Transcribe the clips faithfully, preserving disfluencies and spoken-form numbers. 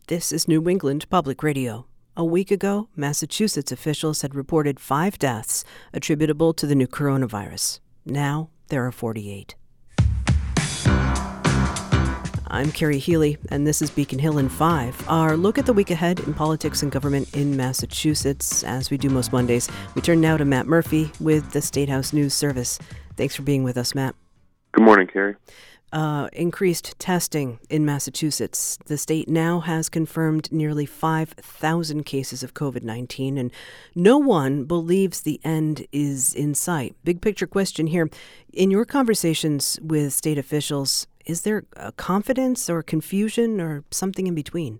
This is New England Public Radio. A week ago, Massachusetts officials had reported five deaths attributable to the new coronavirus. Now, there are forty-eight. I'm Carrie Healy, and this is Beacon Hill in five, our look at the week ahead in politics and government in Massachusetts. As we do most Mondays, we turn now to Matt Murphy with the State House News Service. Thanks for being with us, Matt. Good morning, Carrie. Uh, increased testing in Massachusetts. The state now has confirmed nearly five thousand cases of covid nineteen, and no one believes the end is in sight. Big picture question here. In your conversations with state officials, is there a confidence or confusion or something in between?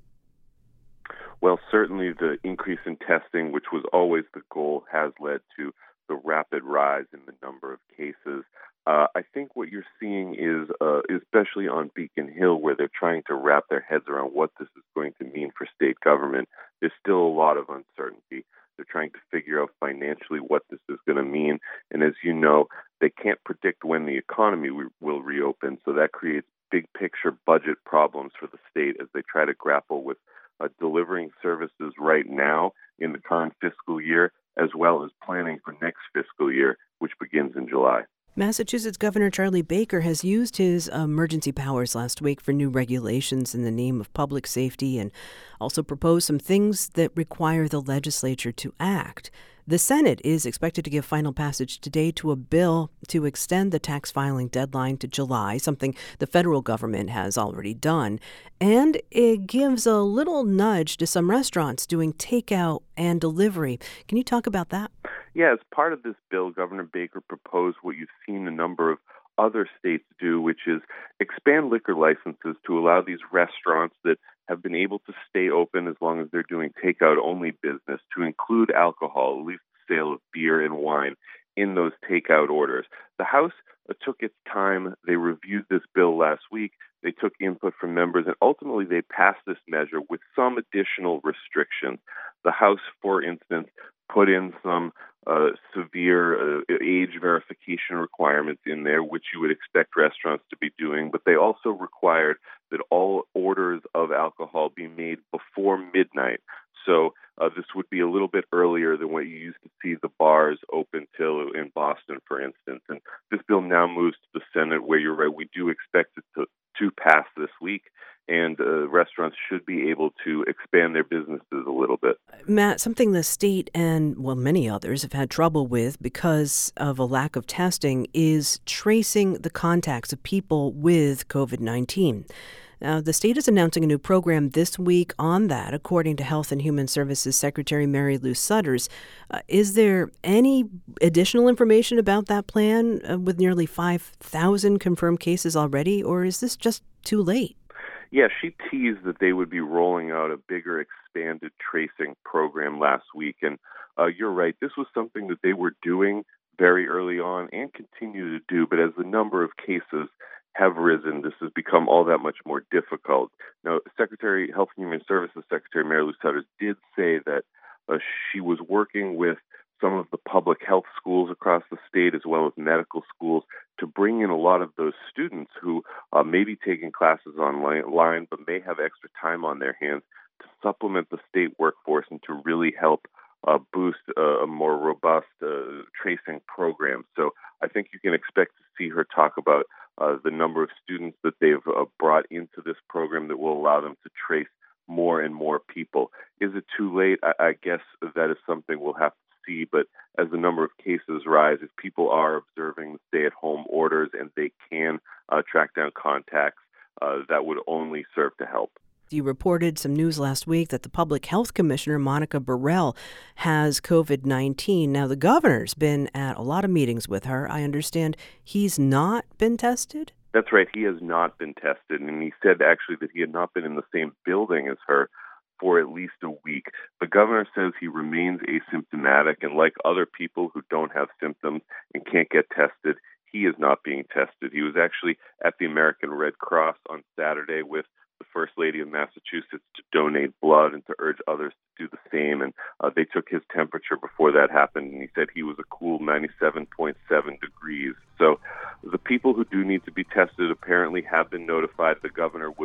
Well, certainly the increase in testing, which was always the goal, has led to the rapid rise in the number of cases. Uh, I think what you're seeing is, uh, especially on Beacon Hill, where they're trying to wrap their heads around what this is going to mean for state government, there's still a lot of uncertainty. They're trying to figure out financially what this is going to mean. And as you know, they can't predict when the economy re- will reopen, so that creates big picture budget problems for the state as they try to grapple with uh, delivering services right now in the current fiscal year, as well as planning for next fiscal year, which begins in July. Massachusetts Governor Charlie Baker has used his emergency powers last week for new regulations in the name of public safety and also proposed some things that require the legislature to act. The Senate is expected to give final passage today to a bill to extend the tax filing deadline to July, something the federal government has already done. And it gives a little nudge to some restaurants doing takeout and delivery. Can you talk about that? Yeah, as part of this bill, Governor Baker proposed what you've seen a number of other states do, which is expand liquor licenses to allow these restaurants that have been able to stay open as long as they're doing takeout-only business to include alcohol, at least the sale of beer and wine, in those takeout orders. The House uh, took its time. They reviewed this bill last week. They took input from members, and ultimately they passed this measure with some additional restrictions. The House, for instance, put in some uh, severe uh, age verification requirements in there, which you would expect restaurants to be doing, but they also required that all orders of alcohol be made before midnight. So uh, this would be a little bit earlier than what you used to see the bars open till in Boston, for instance. And this bill now moves to the Senate, where you're right, we do expect it to, to pass this week. And uh, restaurants should be able to expand their businesses a little bit. Matt, something the state and, well, many others have had trouble with because of a lack of testing is tracing the contacts of people with covid nineteen. Now, the state is announcing a new program this week on that, according to Health and Human Services Secretary Mary Lou Sudders. Uh, is there any additional information about that plan uh, with nearly five thousand confirmed cases already, or is this just too late? Yeah, she teased that they would be rolling out a bigger expanded tracing program last week. And uh, you're right, this was something that they were doing very early on and continue to do. But as the number of cases have risen, this has become all that much more difficult. Now, Secretary Health and Human Services Secretary Mary Lou Sudders did say that uh, she was working with some of the public health schools across the state, as well as medical schools, to bring in a lot of those students who uh, may be taking classes online, but may have extra time on their hands to supplement the state workforce and to really help uh, boost uh, a more robust uh, tracing program. So I think you can expect to see her talk about uh, the number of students that they've uh, brought into this program that will allow them to trace more and more people. Is it too late? I, I guess that is something we'll have to see, but as the number of cases rise, if people are observing stay-at-home orders and they can uh, track down contacts, uh, that would only serve to help. You reported some news last week that the Public Health Commissioner, Monica Burrell, has covid nineteen. Now, the governor's been at a lot of meetings with her. I understand he's not been tested? That's right. He has not been tested, and he said actually that he had not been in the same building as her for at least a week. The governor says he remains asymptomatic, and like other people who don't have symptoms and can't get tested, he is not being tested. He was actually at the American Red Cross on Saturday with the First Lady of Massachusetts to donate blood and to urge others to do the same. And uh, they took his temperature before that happened, and he said he was a cool ninety-seven point seven degrees. So the people who do need to be tested apparently have been notified. The governor was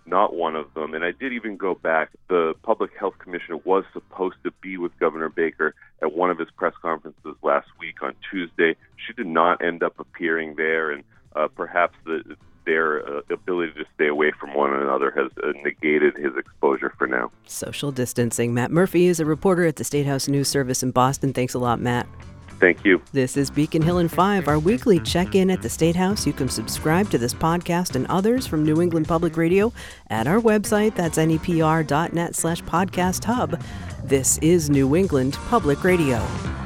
not one of them. And I did even go back. The Public Health Commissioner was supposed to be with Governor Baker at one of his press conferences last week on Tuesday. She did not end up appearing there, and uh, perhaps the, their uh, ability to stay away from one another has uh, negated his exposure for now. Social distancing. Matt Murphy is a reporter at the State House News Service in Boston. Thanks a lot, Matt. Thank you. This is Beacon Hill in five, our weekly check-in at the State House. You can subscribe to this podcast and others from New England Public Radio at our website. That's N E P R dot net slash podcast hub. This is New England Public Radio.